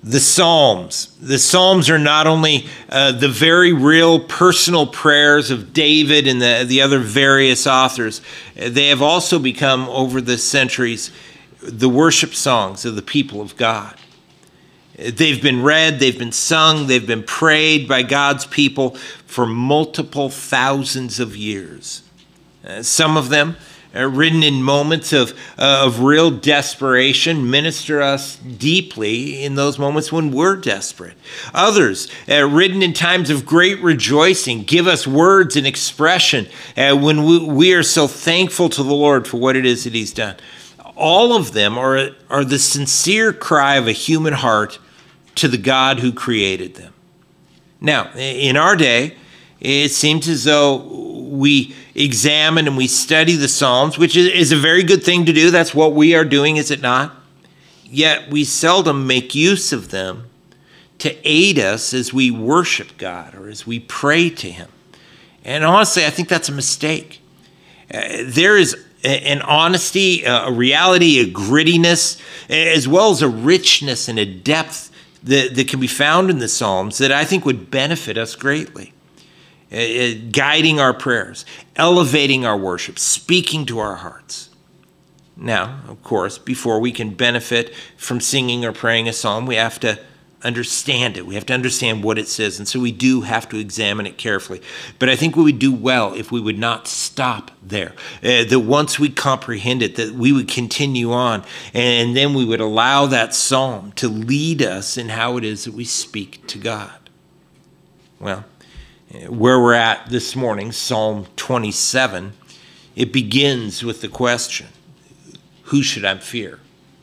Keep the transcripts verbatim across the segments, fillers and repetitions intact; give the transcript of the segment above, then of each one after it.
The Psalms. The Psalms are not only uh, the very real personal prayers of David and the, the other various authors, they have also become, over the centuries, the worship songs of the people of God. They've been read, they've been sung, they've been prayed by God's people for multiple thousands of years. Uh, some of them are written in moments of, uh, of real desperation, minister us deeply in those moments when we're desperate. Others, uh, written in times of great rejoicing, give us words and expression uh, when we, we are so thankful to the Lord for what it is that he's done. All of them are, are the sincere cry of a human heart to the God who created them. Now, in our day, it seems as though we examine and we study the Psalms, which is a very good thing to do. That's what we are doing, is it not? Yet we seldom make use of them to aid us as we worship God or as we pray to him. And honestly, I think that's a mistake. Uh, there is an honesty, a reality, a grittiness, as well as a richness and a depth that, that can be found in the Psalms that I think would benefit us greatly. Uh, guiding our prayers, elevating our worship, speaking to our hearts. Now, of course, before we can benefit from singing or praying a psalm, we have to understand it. We have to understand what it says, and so we do have to examine it carefully. But I think we would do well if we would not stop there, uh, that once we comprehend it, that we would continue on, and then we would allow that psalm to lead us in how it is that we speak to God. Well, where we're at this morning, Psalm twenty-seven, it begins with the question, who should I fear?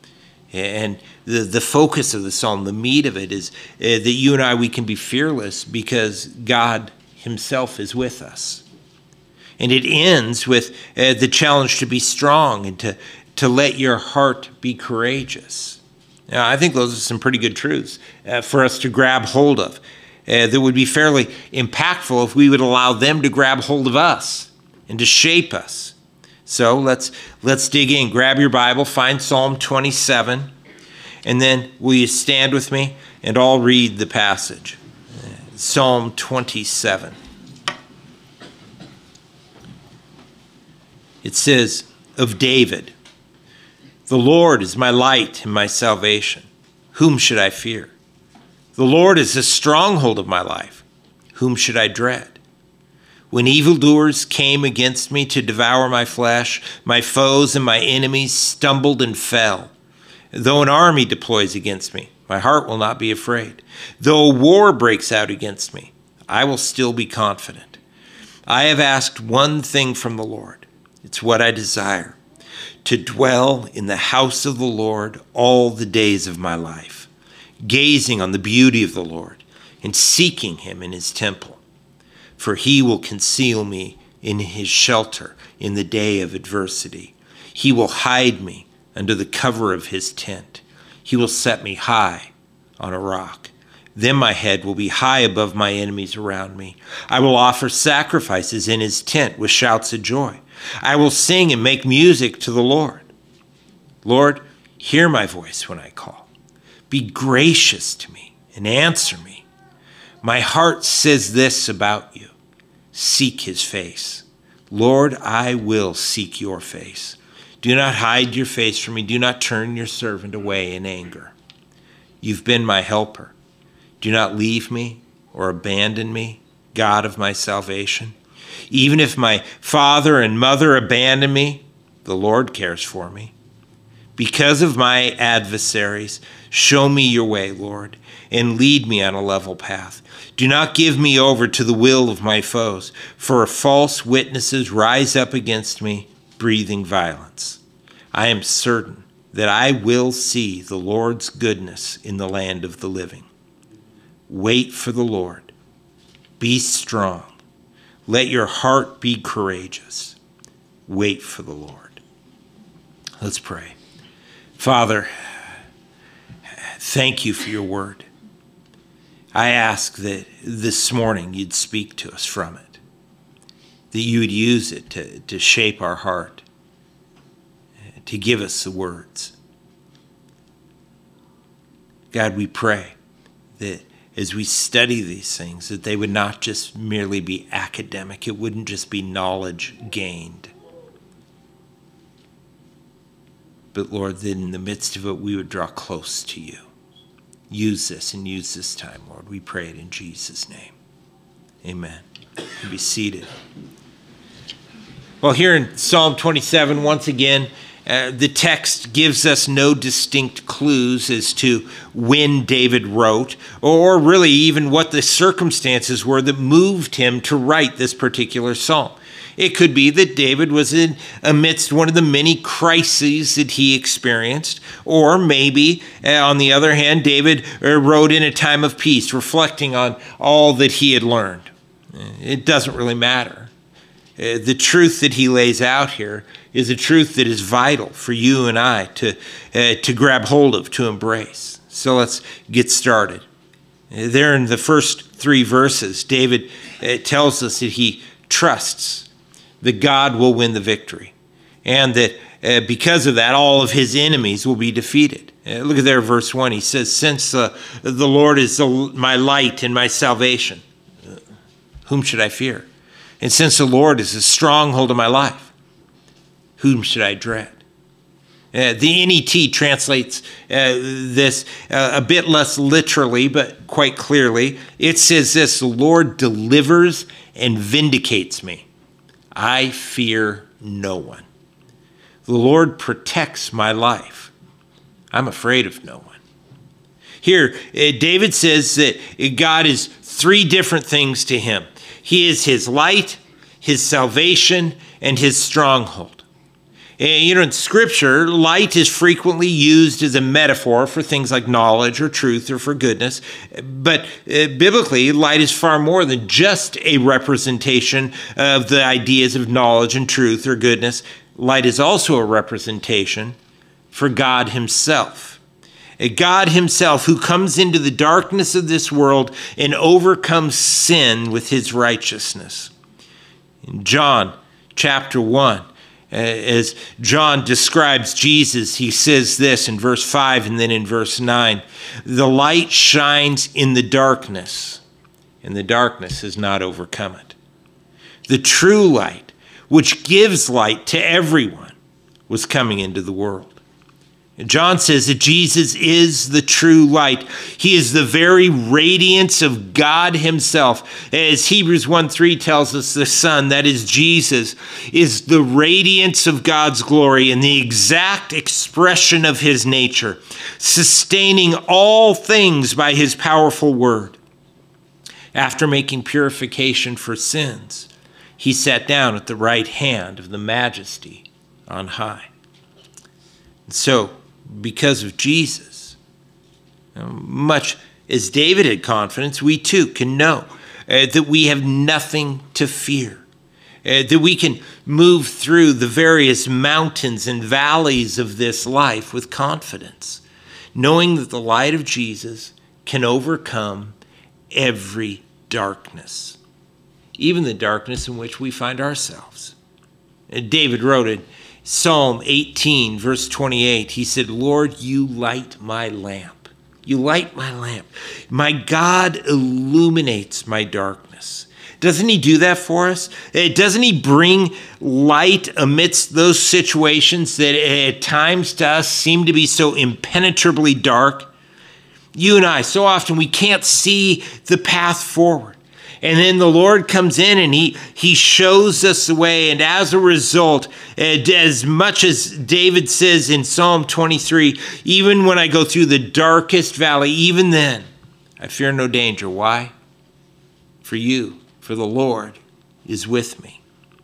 And the, the focus of the psalm, the meat of it is uh, that you and I, we can be fearless because God himself is with us. And it ends with uh, the challenge to be strong and to, to let your heart be courageous. Now, I think those are some pretty good truths uh, for us to grab hold of. Uh, that would be fairly impactful if we would allow them to grab hold of us and to shape us. So let's let's dig in. Grab your Bible, find Psalm twenty-seven, and then will you stand with me and I'll read the passage. Psalm twenty-seven. It says of David, "The Lord is my light and my salvation. Whom should I fear? The Lord is the stronghold of my life. Whom should I dread? When evildoers came against me to devour my flesh, my foes and my enemies stumbled and fell. Though an army deploys against me, my heart will not be afraid. Though a war breaks out against me, I will still be confident. I have asked one thing from the Lord. It's what I desire, to dwell in the house of the Lord all the days of my life, gazing on the beauty of the Lord and seeking him in his temple. For he will conceal me in his shelter in the day of adversity. He will hide me under the cover of his tent. He will set me high on a rock. Then my head will be high above my enemies around me. I will offer sacrifices in his tent with shouts of joy. I will sing and make music to the Lord. Lord, hear my voice when I call. Be gracious to me and answer me. My heart says this about you. Seek his face. Lord, I will seek your face. Do not hide your face from me. Do not turn your servant away in anger. You've been my helper. Do not leave me or abandon me, God of my salvation. Even if my father and mother abandon me, the Lord cares for me. Because of my adversaries, show me your way, Lord, and lead me on a level path. Do not give me over to the will of my foes, for false witnesses rise up against me, breathing violence. I am certain that I will see the Lord's goodness in the land of the living. Wait for the Lord. Be strong. Let your heart be courageous. Wait for the Lord." Let's pray. Father, thank you for your word. I ask that this morning you'd speak to us from it, that you would use it to, to shape our heart, to give us the words. God, we pray that as we study these things, that they would not just merely be academic. It wouldn't just be knowledge gained. But Lord, that in the midst of it, we would draw close to you. Use this and use this time, Lord. We pray it in Jesus' name. Amen. You be seated. Well, here in Psalm twenty-seven, once again, uh, the text gives us no distinct clues as to when David wrote, or really even what the circumstances were that moved him to write this particular psalm. It could be that David was in amidst one of the many crises that he experienced, or maybe, uh, on the other hand, David uh, wrote in a time of peace, reflecting on all that he had learned. It doesn't really matter. Uh, the truth that he lays out here is a truth that is vital for you and I to, uh, to grab hold of, to embrace. So let's get started. Uh, there in the first three verses, David uh, tells us that he trusts that God will win the victory, and that uh, because of that, all of his enemies will be defeated. Uh, look at there, verse one. He says, since uh, the Lord is the, my light and my salvation, uh, whom should I fear? And since the Lord is the stronghold of my life, whom should I dread? Uh, the N E T translates uh, this uh, a bit less literally, but quite clearly. It says this: the Lord delivers and vindicates me. I fear no one. The Lord protects my life. I'm afraid of no one. Here, uh, David says that God is three different things to him. He is his light, his salvation, and his stronghold. You know, in Scripture, light is frequently used as a metaphor for things like knowledge or truth or for goodness. But uh, biblically, light is far more than just a representation of the ideas of knowledge and truth or goodness. Light is also a representation for God himself. A God himself who comes into the darkness of this world and overcomes sin with his righteousness. In John chapter one, as John describes Jesus, he says this in verse five and then in verse nine, the light shines in the darkness, and the darkness has not overcome it. The true light, which gives light to everyone, was coming into the world. John says that Jesus is the true light. He is the very radiance of God himself. As Hebrews one three tells us, the Son, that is Jesus, is the radiance of God's glory and the exact expression of his nature, sustaining all things by his powerful word. After making purification for sins, he sat down at the right hand of the Majesty on high. And so, because of Jesus, much as David had confidence, we too can know uh, that we have nothing to fear, uh, that we can move through the various mountains and valleys of this life with confidence, knowing that the light of Jesus can overcome every darkness, even the darkness in which we find ourselves. And David wrote it. Psalm eighteen, verse twenty-eight, he said, Lord, you light my lamp. You light my lamp. My God illuminates my darkness. Doesn't he do that for us? Doesn't he bring light amidst those situations that at times to us seem to be so impenetrably dark? You and I, so often we can't see the path forward. And then the Lord comes in and he, he shows us the way. And as a result, as much as David says in Psalm twenty-three, even when I go through the darkest valley, even then, I fear no danger. Why? For you, for the Lord is with me.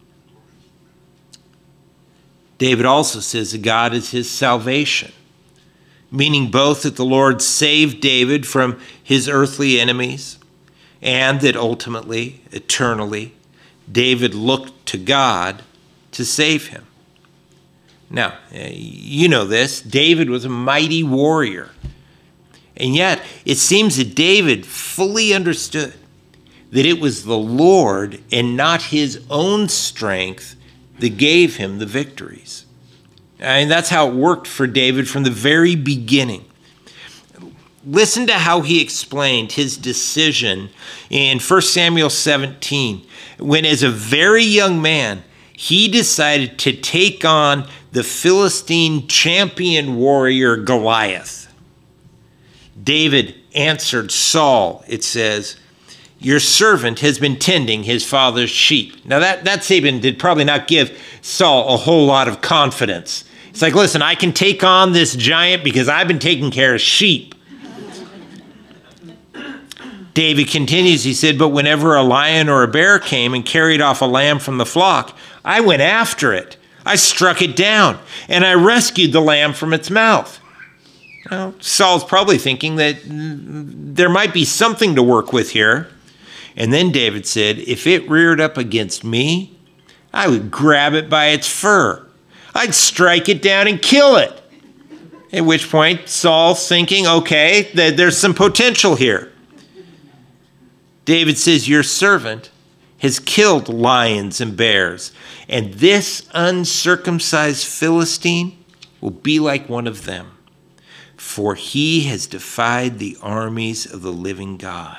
David also says that God is his salvation, meaning both that the Lord saved David from his earthly enemies, and that ultimately, eternally, David looked to God to save him. Now, you know this. David was a mighty warrior. And yet, it seems that David fully understood that it was the Lord and not his own strength that gave him the victories. And that's how it worked for David from the very beginning. Listen to how he explained his decision in First Samuel seventeen, when as a very young man, he decided to take on the Philistine champion warrior Goliath. David answered Saul, it says, "Your servant has been tending his father's sheep." Now that, that statement did probably not give Saul a whole lot of confidence. It's like, listen, I can take on this giant because I've been taking care of sheep. David continues, he said, "But whenever a lion or a bear came and carried off a lamb from the flock, I went after it. I struck it down, and I rescued the lamb from its mouth." Well, Saul's probably thinking that there might be something to work with here. And then David said, "If it reared up against me, I would grab it by its fur. I'd strike it down and kill it." At which point, Saul's thinking, okay, th- there's some potential here. David says, "Your servant has killed lions and bears, and this uncircumcised Philistine will be like one of them, for he has defied the armies of the living God."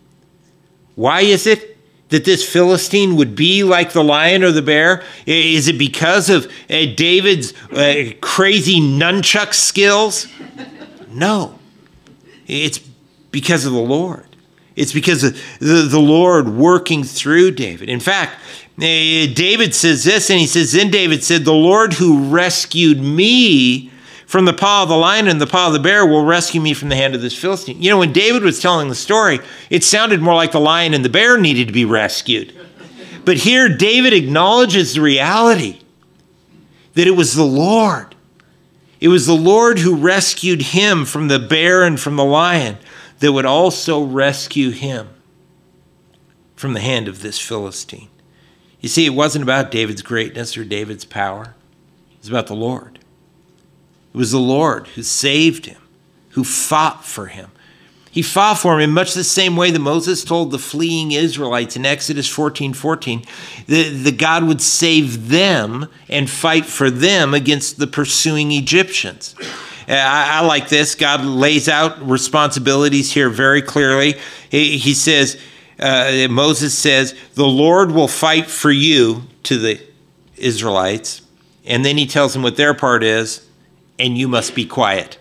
Why is it that this Philistine would be like the lion or the bear? Is it because of uh, David's uh, crazy nunchuck skills? No. It's because of the Lord. It's because of the, the Lord working through David. In fact, uh, David says this, and he says, "Then David said, the Lord who rescued me from the paw of the lion and the paw of the bear will rescue me from the hand of this Philistine." You know, when David was telling the story, it sounded more like the lion and the bear needed to be rescued. But here, David acknowledges the reality that it was the Lord. It was the Lord who rescued him from the bear and from the lion that would also rescue him from the hand of this Philistine. You see, it wasn't about David's greatness or David's power. It was about the Lord. It was the Lord who saved him, who fought for him. He fought for him in much the same way that Moses told the fleeing Israelites in Exodus fourteen fourteen that, that God would save them and fight for them against the pursuing Egyptians. I, I like this. God lays out responsibilities here very clearly. He, he says, uh, Moses says, "The Lord will fight for you," to the Israelites. And then he tells them what their part is, "and you must be quiet."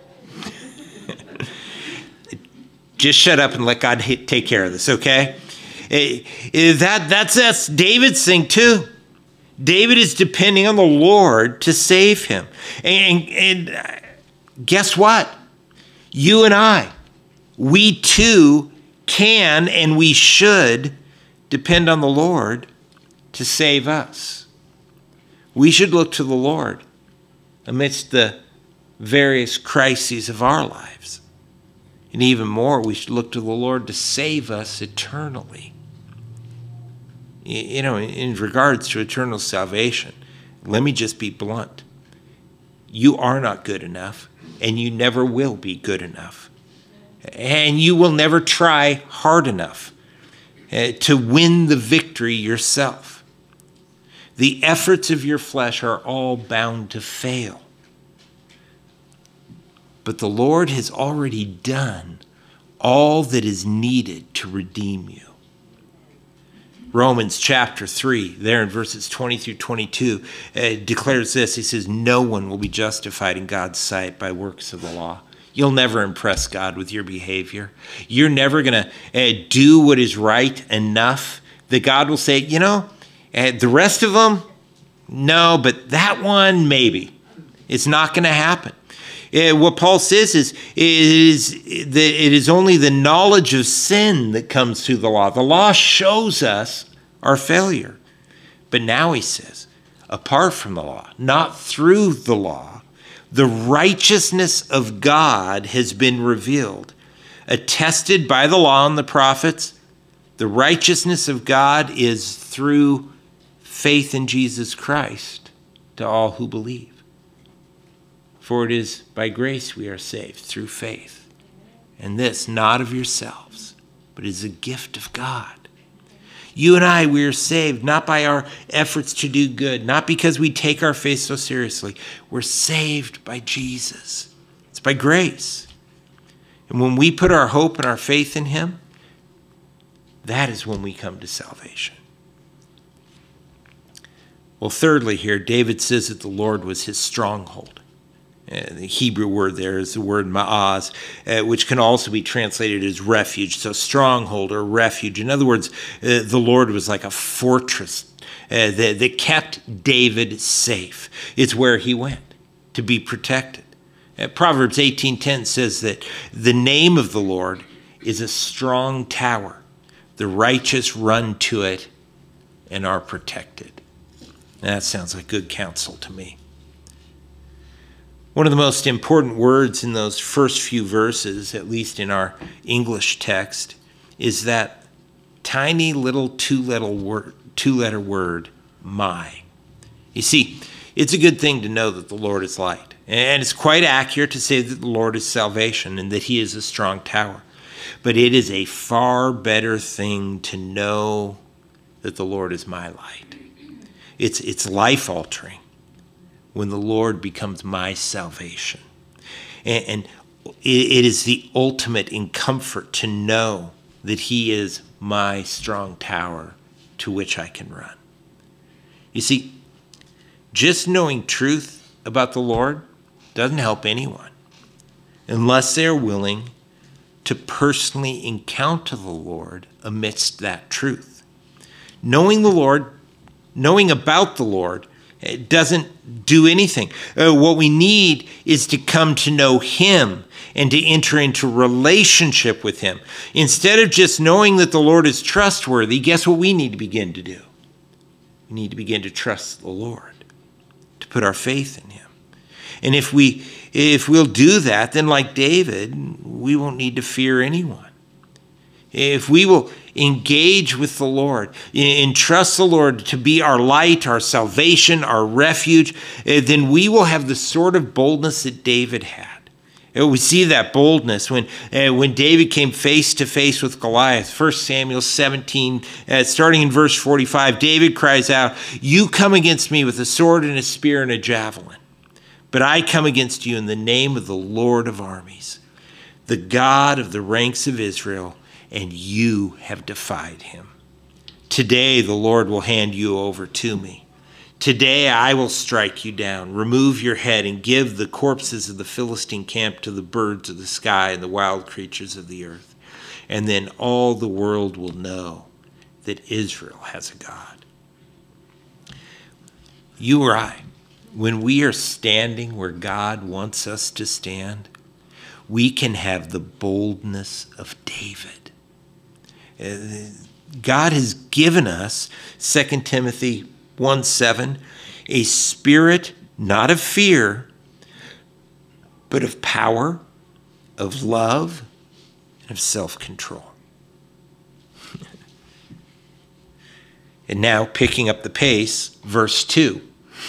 Just shut up and let God take care of this, okay? That, that's, that's David's thing too. David is depending on the Lord to save him. And, and guess what? You and I, we too can and we should depend on the Lord to save us. We should look to the Lord amidst the various crises of our lives. And even more, we should look to the Lord to save us eternally. You know, in regards to eternal salvation, let me just be blunt. You are not good enough, and you never will be good enough. And you will never try hard enough uh, to win the victory yourself. The efforts of your flesh are all bound to fail. But the Lord has already done all that is needed to redeem you. Romans chapter three, there in verses twenty through twenty-two, uh, declares this. He says, "No one will be justified in God's sight by works of the law." You'll never impress God with your behavior. You're never going to uh, do what is right enough that God will say, you know, uh, the rest of them, no, but that one, maybe. It's not going to happen. Uh, what Paul says is, is that it is only the knowledge of sin that comes through the law. The law shows us our failure. But now he says, apart from the law, not through the law, the righteousness of God has been revealed, attested by the law and the prophets. The righteousness of God is through faith in Jesus Christ to all who believe. For it is by grace we are saved, through faith. And this, not of yourselves, but is a gift of God. You and I, we are saved not by our efforts to do good, not because we take our faith so seriously. We're saved by Jesus. It's by grace. And when we put our hope and our faith in him, that is when we come to salvation. Well, thirdly here, David says that the Lord was his stronghold. Uh, the Hebrew word there is the word ma'az, uh, which can also be translated as refuge. So stronghold or refuge. In other words, uh, the Lord was like a fortress uh, that, that kept David safe. It's where he went to be protected. Uh, Proverbs eighteen ten says that the name of the Lord is a strong tower. The righteous run to it and are protected. And that sounds like good counsel to me. One of the most important words in those first few verses, at least in our English text, is that tiny little two-letter word, two-letter word, my. You see, it's a good thing to know that the Lord is light. And it's quite accurate to say that the Lord is salvation and that he is a strong tower. But it is a far better thing to know that the Lord is my light. It's, it's life-altering when the Lord becomes my salvation. And, and it, it is the ultimate in comfort to know that he is my strong tower to which I can run. You see, just knowing truth about the Lord doesn't help anyone unless they're willing to personally encounter the Lord amidst that truth. Knowing the Lord, knowing about the Lord, it doesn't do anything. Uh, what we need is to come to know him and to enter into relationship with him. Instead of just knowing that the Lord is trustworthy, guess what we need to begin to do? We need to begin to trust the Lord, to put our faith in him. And if we if we'll do that, then like David, we won't need to fear anyone. If we will engage with the Lord, entrust the Lord to be our light, our salvation, our refuge, then we will have the sort of boldness that David had. We see that boldness when uh, when David came face to face with Goliath. First Samuel seventeen, uh, starting in verse forty-five, David cries out, "You come against me with a sword and a spear and a javelin, but I come against you in the name of the Lord of armies, the God of the ranks of Israel, and you have defied him. Today the Lord will hand you over to me. Today I will strike you down, remove your head, and give the corpses of the Philistine camp to the birds of the sky and the wild creatures of the earth. And then all the world will know that Israel has a God." You or I, when we are standing where God wants us to stand, we can have the boldness of David. God has given us, Second Timothy one seven, a spirit not of fear, but of power, of love, and of self-control. And now, picking up the pace, verse two.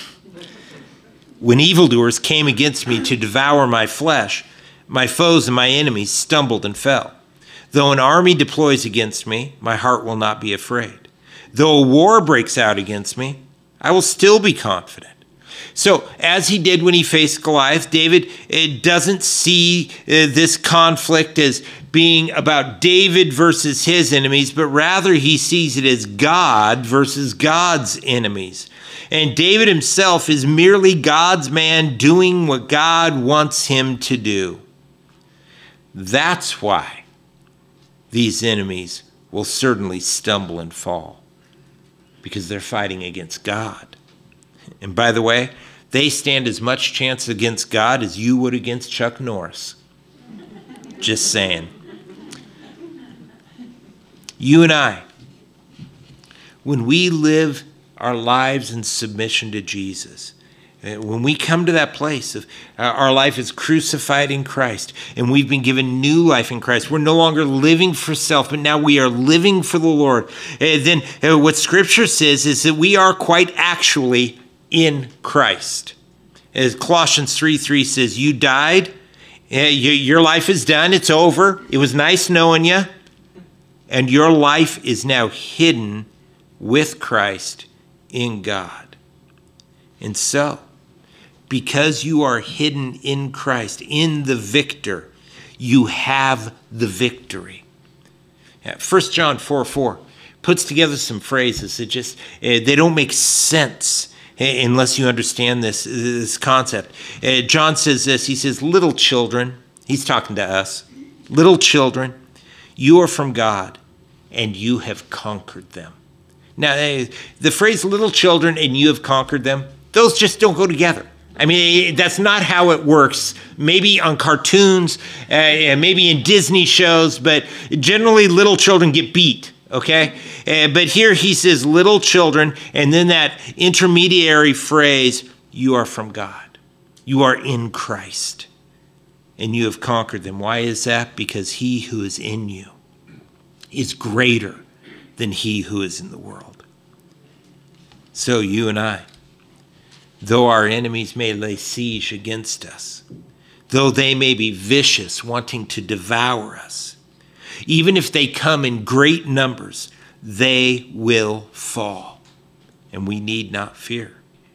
"When evildoers came against me to devour my flesh, my foes and my enemies stumbled and fell. Though an army deploys against me, my heart will not be afraid. Though a war breaks out against me, I will still be confident." So, as he did when he faced Goliath, David it doesn't see uh, this conflict as being about David versus his enemies, but rather he sees it as God versus God's enemies. And David himself is merely God's man doing what God wants him to do. That's why these enemies will certainly stumble and fall, because they're fighting against God. And by the way, they stand as much chance against God as you would against Chuck Norris. Just saying. You and I, when we live our lives in submission to Jesus, when we come to that place of uh, our life is crucified in Christ and we've been given new life in Christ, we're no longer living for self, but now we are living for the Lord. Uh, then uh, what Scripture says is that we are quite actually in Christ. As Colossians three three says, you died, uh, you, your life is done, it's over, it was nice knowing you, and your life is now hidden with Christ in God. And so, because you are hidden in Christ, in the victor, You have the victory. First John four four puts together some phrases that just, uh, they don't make sense unless you understand this, this concept. Uh, John says this, he says, little children, he's talking to us, little children, you are from God and you have conquered them. Now, uh, the phrase little children and you have conquered them, those just don't go together. I mean, that's not how it works. Maybe on cartoons, uh, maybe in Disney shows, but generally little children get beat, okay? Uh, but here he says little children, and then that intermediary phrase, you are from God. You are in Christ, and you have conquered them. Why is that? Because he who is in you is greater than he who is in the world. So you and I, though our enemies may lay siege against us, though they may be vicious, wanting to devour us, even if they come in great numbers, they will fall, and we need not fear.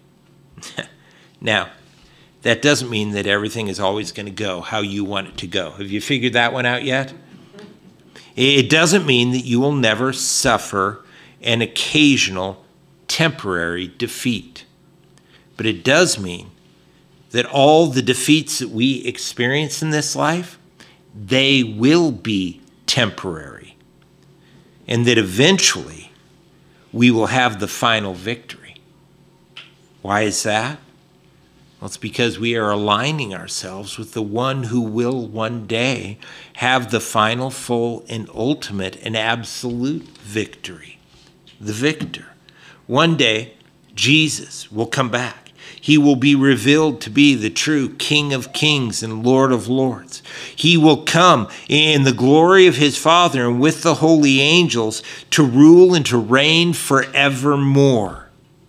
Now, that doesn't mean that everything is always going to go how you want it to go. Have you figured that one out yet? It doesn't mean that you will never suffer an occasional temporary defeat. But it does mean that all the defeats that we experience in this life, they will be temporary. And that eventually we will have the final victory. Why is that? Well, it's because we are aligning ourselves with the one who will one day have the final, full, and ultimate and absolute victory. The victor. One day, Jesus will come back. He will be revealed to be the true King of Kings and Lord of Lords. He will come in the glory of his Father and with the holy angels to rule and to reign forevermore.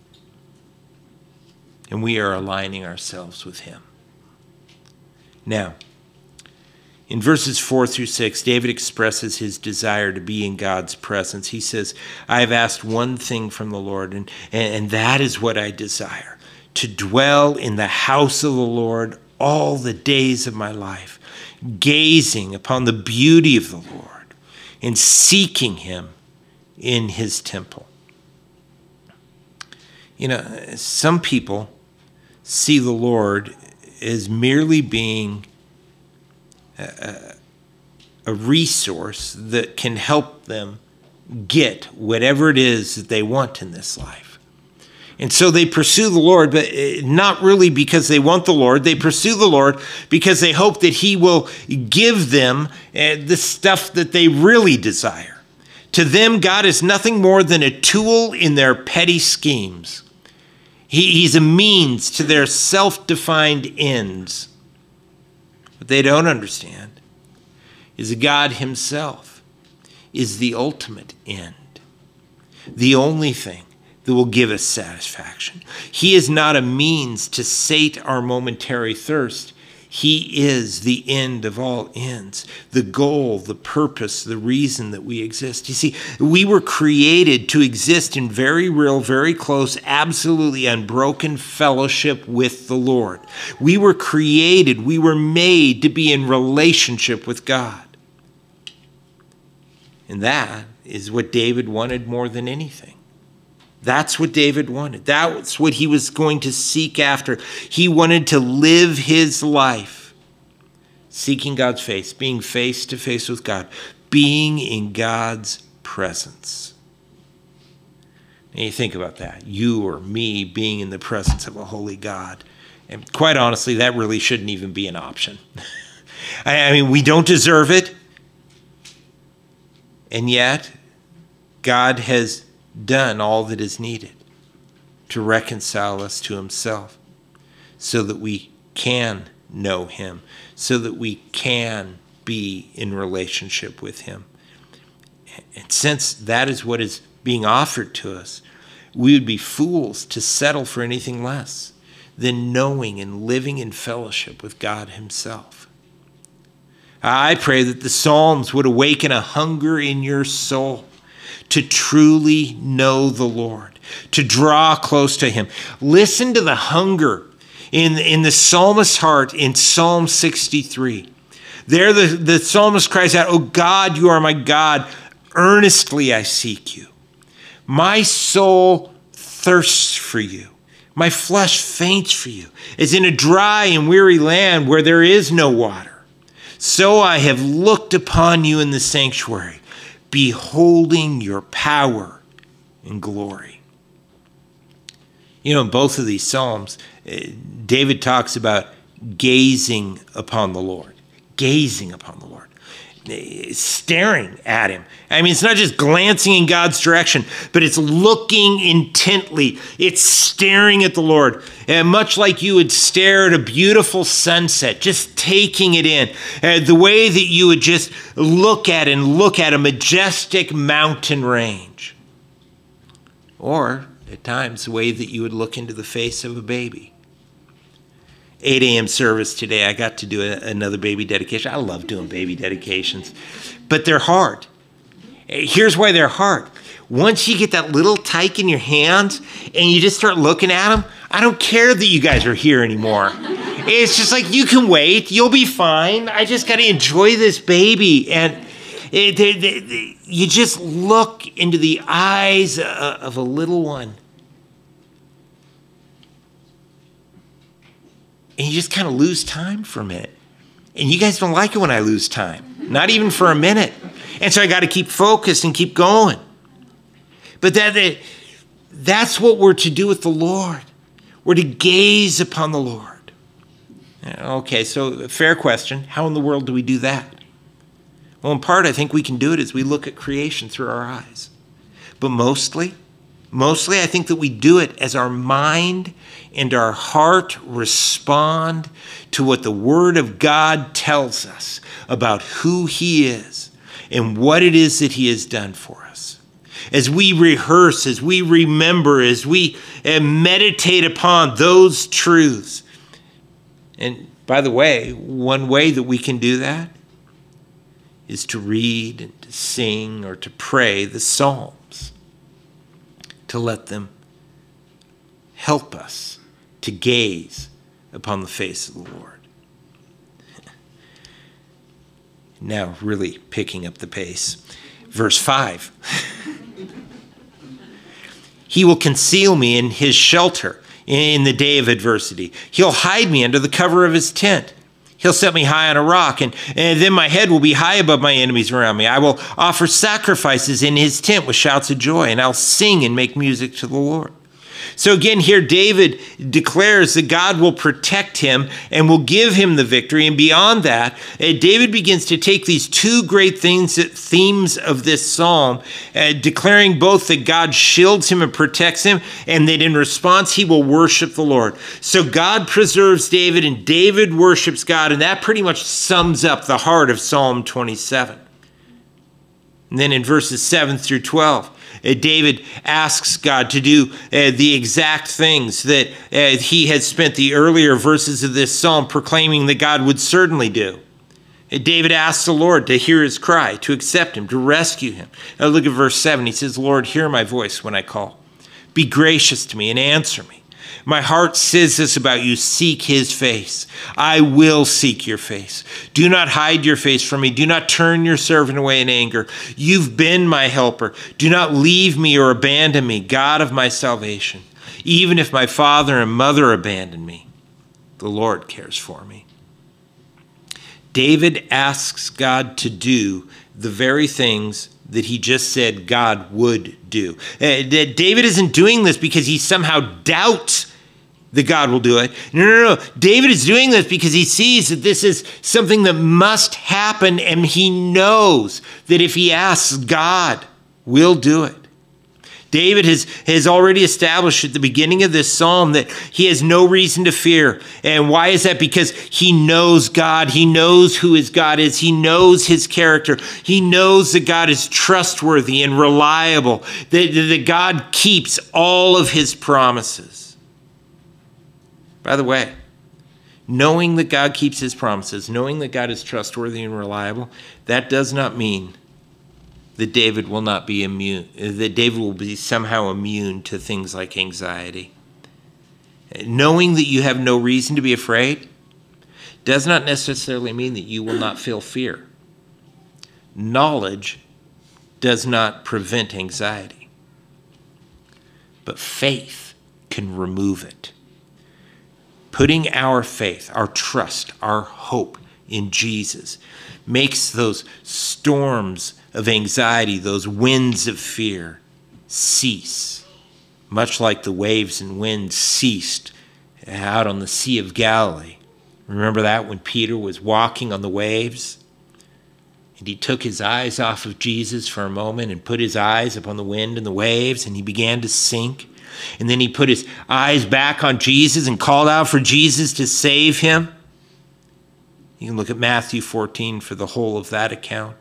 And we are aligning ourselves with him. Now, in verses four through six, David expresses his desire to be in God's presence. He says, I have asked one thing from the Lord, and, and that is what I desire, to dwell in the house of the Lord all the days of my life, gazing upon the beauty of the Lord and seeking him in his temple. You know, some people see the Lord as merely being a, a resource that can help them get whatever it is that they want in this life. And so they pursue the Lord, but not really because they want the Lord. They pursue the Lord because they hope that he will give them the stuff that they really desire. To them, God is nothing more than a tool in their petty schemes. He, he's a means to their self-defined ends. What they don't understand is that God himself is the ultimate end, the only thing that will give us satisfaction. He is not a means to sate our momentary thirst. He is the end of all ends, the goal, the purpose, the reason that we exist. You see, we were created to exist in very real, very close, absolutely unbroken fellowship with the Lord. We were created, we were made to be in relationship with God. And that is what David wanted more than anything. That's what David wanted. That's what he was going to seek after. He wanted to live his life seeking God's face, being face to face with God, being in God's presence. And you think about that. You or me being in the presence of a holy God. And quite honestly, that really shouldn't even be an option. I mean, we don't deserve it. And yet, God has done all that is needed to reconcile us to himself so that we can know him, so that we can be in relationship with him. And since that is what is being offered to us, we would be fools to settle for anything less than knowing and living in fellowship with God himself. I pray that the Psalms would awaken a hunger in your soul to truly know the Lord, to draw close to him. Listen to the hunger in, in the psalmist's heart in Psalm sixty-three. There the, the psalmist cries out, "Oh God, you are my God. Earnestly I seek you. My soul thirsts for you. My flesh faints for you, as in a dry and weary land where there is no water. So I have looked upon you in the sanctuary, beholding your power and glory." You know, in both of these Psalms, David talks about gazing upon the Lord, gazing upon the Lord, staring at him. I mean, it's not just glancing in God's direction, but it's looking intently. It's staring at the Lord, and much like you would stare at a beautiful sunset, just taking it in, uh, the way that you would just look at and look at a majestic mountain range. Or, at times, the way that you would look into the face of a baby. eight a.m. service today, I got to do a, another baby dedication. I love doing baby dedications, but they're hard. Here's why they're hard. Once you get that little tyke in your hands and you just start looking at them, I don't care that you guys are here anymore. It's just like, you can wait. You'll be fine. I just got to enjoy this baby. And it, it, it, you just look into the eyes of a little one. And you just kind of lose time for a minute. And you guys don't like it when I lose time. Not even for a minute. And so I got to keep focused and keep going. But that, that that's what we're to do with the Lord. We're to gaze upon the Lord. Okay, so fair question. How in the world do we do that? Well, in part, I think we can do it as we look at creation through our eyes. But mostly, mostly I think that we do it as our mind and our heart respond to what the Word of God tells us about who He is and what it is that He has done for us. As we rehearse, as we remember, as we meditate upon those truths. And by the way, one way that we can do that is to read and to sing or to pray the Psalms, to let them help us to gaze upon the face of the Lord. Now, really picking up the pace. Verse five. He will conceal me in his shelter in the day of adversity. He'll hide me under the cover of his tent. He'll set me high on a rock, and, and then my head will be high above my enemies around me. I will offer sacrifices in his tent with shouts of joy, and I'll sing and make music to the Lord. So again, here David declares that God will protect him and will give him the victory. And beyond that, uh, David begins to take these two great things, themes of this psalm, uh, declaring both that God shields him and protects him, and that in response he will worship the Lord. So God preserves David, and David worships God, and that pretty much sums up the heart of Psalm twenty-seven. And then in verses seven through twelve, Uh, David asks God to do uh, the exact things that uh, he had spent the earlier verses of this psalm proclaiming that God would certainly do. Uh, David asks the Lord to hear his cry, to accept him, to rescue him. Now look at verse seven. He says, "Lord, hear my voice when I call. Be gracious to me and answer me. My heart says this about you, seek his face. I will seek your face. Do not hide your face from me. Do not turn your servant away in anger. You've been my helper. Do not leave me or abandon me, God of my salvation. Even if my father and mother abandon me, the Lord cares for me." David asks God to do the very things that he just said God would do. Uh, David isn't doing this because he somehow doubts that God will do it. No, no, no. David is doing this because he sees that this is something that must happen, and he knows that if he asks, God will do it. David has, has already established at the beginning of this psalm that he has no reason to fear. And why is that? Because he knows God. He knows who his God is. He knows his character. He knows that God is trustworthy and reliable, that, that God keeps all of his promises. By the way, knowing that God keeps his promises, knowing that God is trustworthy and reliable, that does not mean that David will not be immune, that David will be somehow immune to things like anxiety. Knowing that you have no reason to be afraid does not necessarily mean that you will not feel fear. Knowledge does not prevent anxiety, but faith can remove it. Putting our faith, our trust, our hope in Jesus makes those storms of anxiety, those winds of fear, cease, much like the waves and winds ceased out on the Sea of Galilee. Remember that when Peter was walking on the waves and he took his eyes off of Jesus for a moment and put his eyes upon the wind and the waves, and he began to sink. And then he put his eyes back on Jesus and called out for Jesus to save him. You can look at Matthew fourteen for the whole of that account.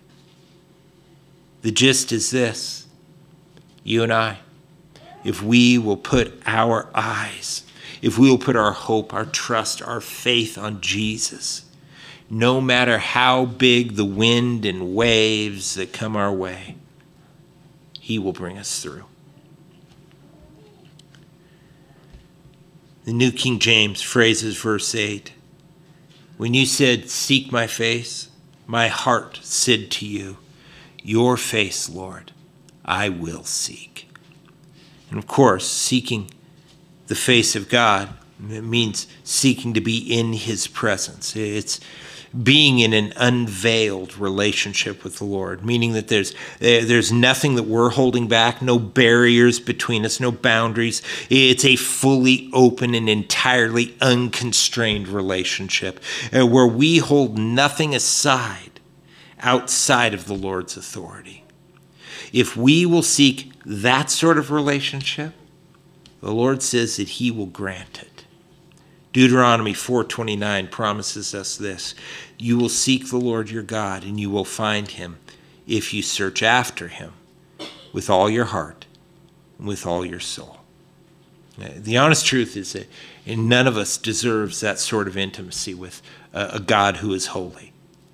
The gist is this: you and I, if we will put our eyes, if we will put our hope, our trust, our faith on Jesus, no matter how big the wind and waves that come our way, he will bring us through. The New King James phrases verse eight. When you said, "Seek my face," my heart said to you, "Your face, Lord, I will seek." And of course, seeking the face of God means seeking to be in his presence. It's being in an unveiled relationship with the Lord, meaning that there's there's nothing that we're holding back, no barriers between us, no boundaries. It's a fully open and entirely unconstrained relationship where we hold nothing aside outside of the Lord's authority. If we will seek that sort of relationship, the Lord says that he will grant it. Deuteronomy four twenty-nine promises us this: you will seek the Lord your God, and you will find him if you search after him with all your heart and with all your soul. The honest truth is that none of us deserves that sort of intimacy with a God who is holy.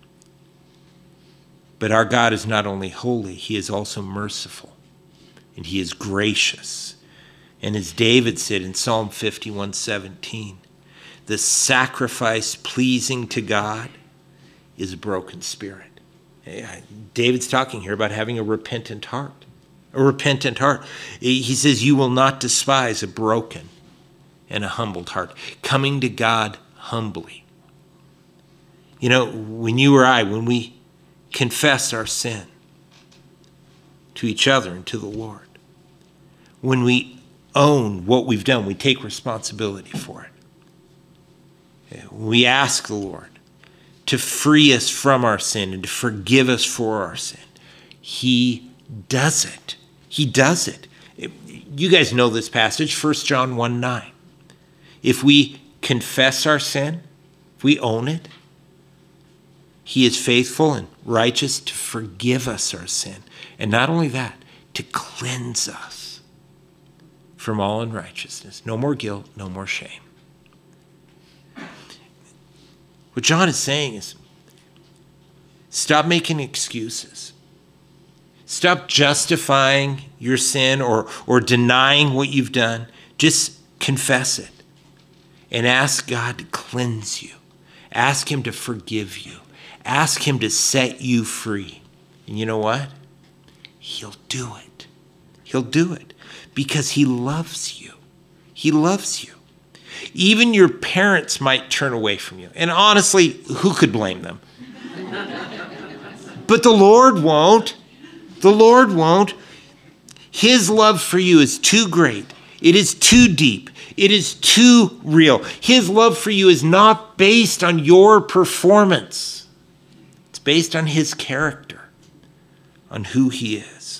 But our God is not only holy, he is also merciful, and he is gracious. And as David said in Psalm fifty-one seventeen, the sacrifice pleasing to God is a broken spirit. David's talking here about having a repentant heart. A repentant heart. He says, you will not despise a broken and a humbled heart. Coming to God humbly. You know, when you or I, when we confess our sin to each other and to the Lord, when we own what we've done, we take responsibility for it. We ask the Lord to free us from our sin and to forgive us for our sin. He does it. He does it. You guys know this passage, First John one nine. If we confess our sin, if we own it, he is faithful and righteous to forgive us our sin. And not only that, to cleanse us from all unrighteousness. No more guilt, no more shame. What John is saying is, stop making excuses. Stop justifying your sin or, or denying what you've done. Just confess it and ask God to cleanse you. Ask him to forgive you. Ask him to set you free. And you know what? He'll do it. He'll do it because he loves you. He loves you. Even your parents might turn away from you. And honestly, who could blame them? But the Lord won't. The Lord won't. His love for you is too great. It is too deep. It is too real. His love for you is not based on your performance. It's based on his character, on who he is.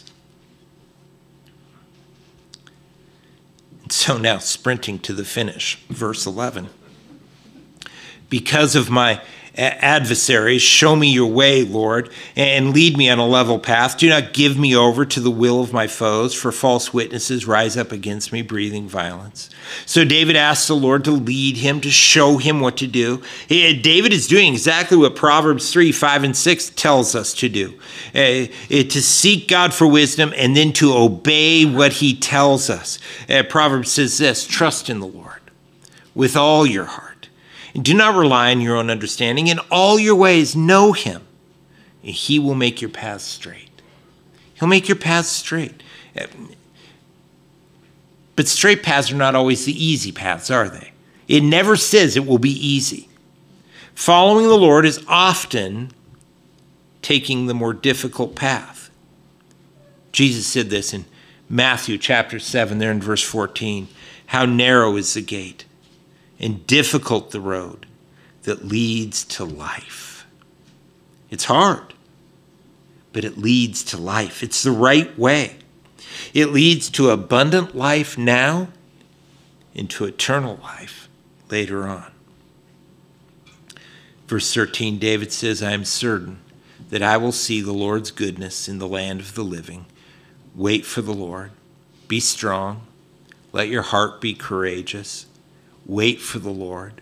So now, sprinting to the finish, verse eleven. Because of my adversaries, show me your way, Lord, and lead me on a level path. Do not give me over to the will of my foes, for false witnesses rise up against me, breathing violence. So David asked the Lord to lead him, to show him what to do. David is doing exactly what Proverbs three, five, and six tells us to do. Uh, to seek God for wisdom and then to obey what he tells us. Uh, Proverbs says this: trust in the Lord with all your heart And do not rely on your own understanding. In all your ways, know him, and he will make your paths straight. He'll make your paths straight. But straight paths are not always the easy paths, are they? It never says it will be easy. Following the Lord is often taking the more difficult path. Jesus said this in Matthew chapter seven, there in verse fourteen. How narrow is the gate, and difficult the road that leads to life. It's hard, but it leads to life. It's the right way. It leads to abundant life now and to eternal life later on. Verse thirteen, David says, I am certain that I will see the Lord's goodness in the land of the living. Wait for the Lord. Be strong. Let your heart be courageous. Wait for the Lord.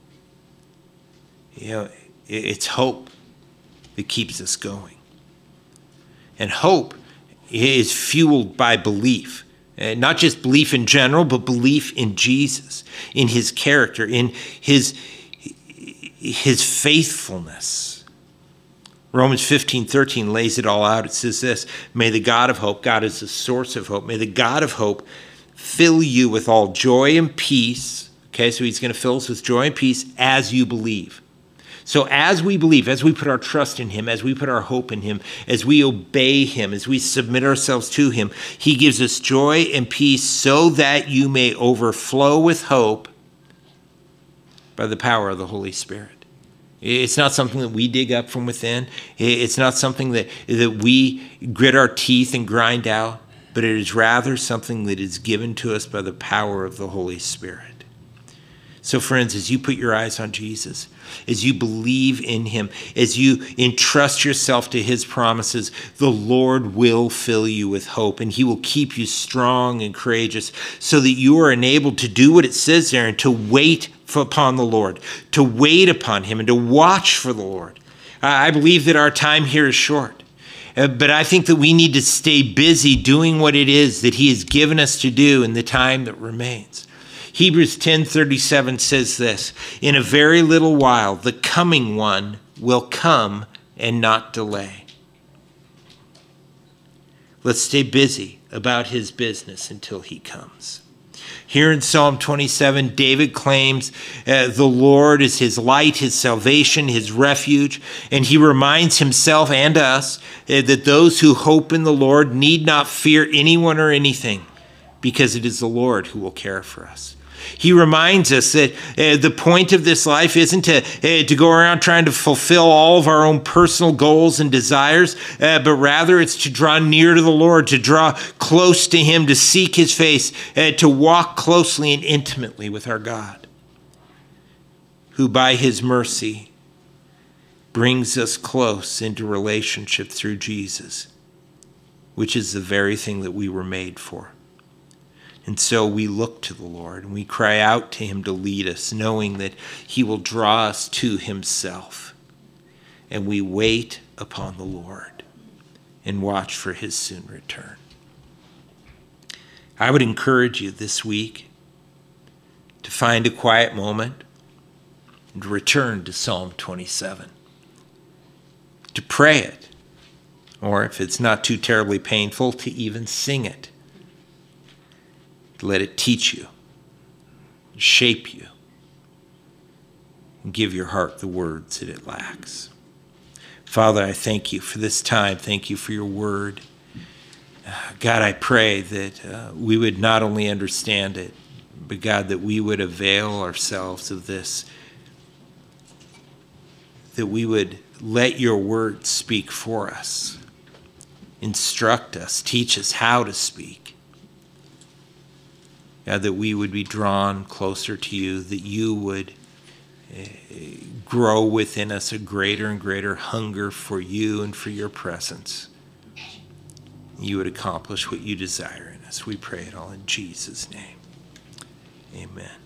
You know, it's hope that keeps us going. And hope is fueled by belief. Uh, not just belief in general, but belief in Jesus, in his character, in his, his faithfulness. Romans fifteen thirteen lays it all out. It says this, may the God of hope, God is the source of hope, may the God of hope fill you with all joy and peace. Okay, so he's going to fill us with joy and peace as you believe. So as we believe, as we put our trust in him, as we put our hope in him, as we obey him, as we submit ourselves to him, he gives us joy and peace so that you may overflow with hope by the power of the Holy Spirit. It's not something that we dig up from within. It's not something that, that we grit our teeth and grind out, but it is rather something that is given to us by the power of the Holy Spirit. So friends, as you put your eyes on Jesus, as you believe in him, as you entrust yourself to his promises, the Lord will fill you with hope, and he will keep you strong and courageous so that you are enabled to do what it says there and to wait for, upon the Lord, to wait upon him and to watch for the Lord. I believe that our time here is short. Uh, but I think that we need to stay busy doing what it is that he has given us to do in the time that remains. Hebrews ten thirty-seven says this, in a very little while, the coming one will come and not delay. Let's stay busy about his business until he comes. Here in Psalm twenty-seven, David claims uh, the Lord is his light, his salvation, his refuge, and he reminds himself and us uh, that those who hope in the Lord need not fear anyone or anything, because it is the Lord who will care for us. He reminds us that uh, the point of this life isn't to, uh, to go around trying to fulfill all of our own personal goals and desires, uh, but rather it's to draw near to the Lord, to draw close to him, to seek his face, uh, to walk closely and intimately with our God, who by his mercy brings us close into relationship through Jesus, which is the very thing that we were made for. And so we look to the Lord and we cry out to him to lead us, knowing that he will draw us to himself. And we wait upon the Lord and watch for his soon return. I would encourage you this week to find a quiet moment and to return to Psalm twenty-seven, to pray it, or if it's not too terribly painful, to even sing it. Let it teach you, shape you, and give your heart the words that it lacks. Father, I thank you for this time. Thank you for your word. Uh, God, I pray that uh, we would not only understand it, but God, that we would avail ourselves of this, that we would let your word speak for us, instruct us, teach us how to speak. God, that we would be drawn closer to you, that you would uh, grow within us a greater and greater hunger for you and for your presence. You would accomplish what you desire in us. We pray it all in Jesus' name. Amen.